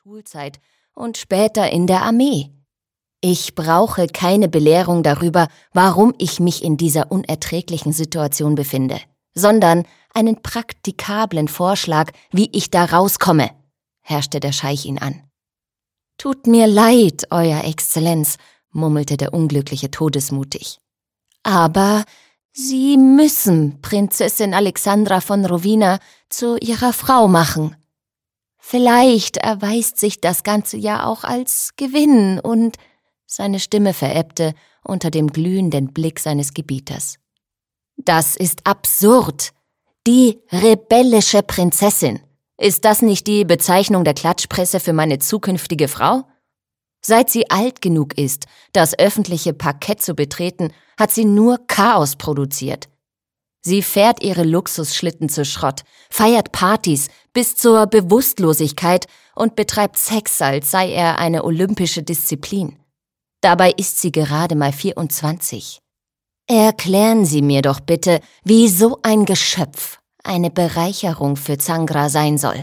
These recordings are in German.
Schulzeit und später in der Armee. Ich brauche keine Belehrung darüber, warum ich mich in dieser unerträglichen Situation befinde, sondern einen praktikablen Vorschlag, wie ich da rauskomme, herrschte der Scheich ihn an. »Tut mir leid, Euer Exzellenz«, murmelte der Unglückliche todesmutig. »Aber Sie müssen Prinzessin Alexandra von Rowena zu Ihrer Frau machen. Vielleicht erweist sich das Ganze ja auch als Gewinn und...« Seine Stimme verebbte unter dem glühenden Blick seines Gebieters. »Das ist absurd. Die rebellische Prinzessin. Ist das nicht die Bezeichnung der Klatschpresse für meine zukünftige Frau? Seit sie alt genug ist, das öffentliche Parkett zu betreten, hat sie nur Chaos produziert. Sie fährt ihre Luxusschlitten zu Schrott, feiert Partys bis zur Bewusstlosigkeit und betreibt Sex, als sei er eine olympische Disziplin. Dabei ist sie gerade mal 24. Erklären Sie mir doch bitte, wie so ein Geschöpf eine Bereicherung für Zangra sein soll.«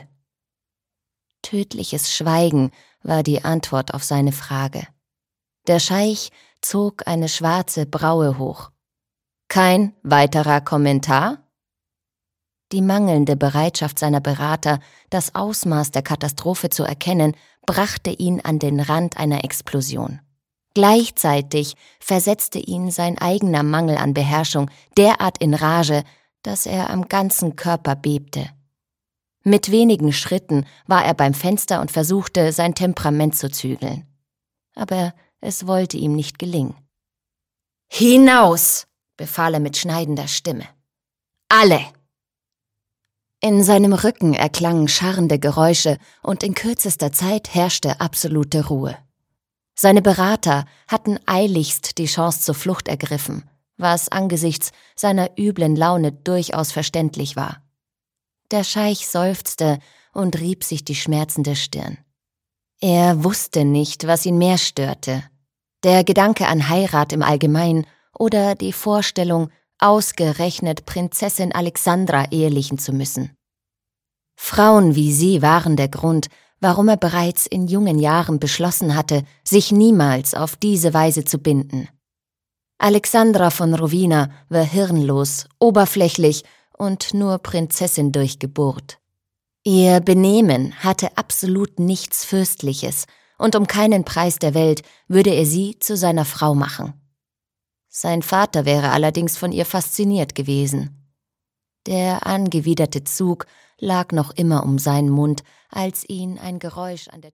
Tödliches Schweigen war die Antwort auf seine Frage. Der Scheich zog eine schwarze Braue hoch. »Kein weiterer Kommentar?« Die mangelnde Bereitschaft seiner Berater, das Ausmaß der Katastrophe zu erkennen, brachte ihn an den Rand einer Explosion. Gleichzeitig versetzte ihn sein eigener Mangel an Beherrschung derart in Rage, dass er am ganzen Körper bebte. Mit wenigen Schritten war er beim Fenster und versuchte, sein Temperament zu zügeln. Aber es wollte ihm nicht gelingen. »Hinaus!« befahl er mit schneidender Stimme. »Alle!« In seinem Rücken erklangen scharrende Geräusche und in kürzester Zeit herrschte absolute Ruhe. Seine Berater hatten eiligst die Chance zur Flucht ergriffen, was angesichts seiner üblen Laune durchaus verständlich war. Der Scheich seufzte und rieb sich die schmerzende Stirn. Er wusste nicht, was ihn mehr störte: der Gedanke an Heirat im Allgemeinen oder die Vorstellung, ausgerechnet Prinzessin Alexandra ehelichen zu müssen. Frauen wie sie waren der Grund, warum er bereits in jungen Jahren beschlossen hatte, sich niemals auf diese Weise zu binden. Alexandra von Rowena war hirnlos, oberflächlich und nur Prinzessin durch Geburt. Ihr Benehmen hatte absolut nichts Fürstliches, und um keinen Preis der Welt würde er sie zu seiner Frau machen. Sein Vater wäre allerdings von ihr fasziniert gewesen. Der angewiderte Zug lag noch immer um seinen Mund, als ihn ein Geräusch an der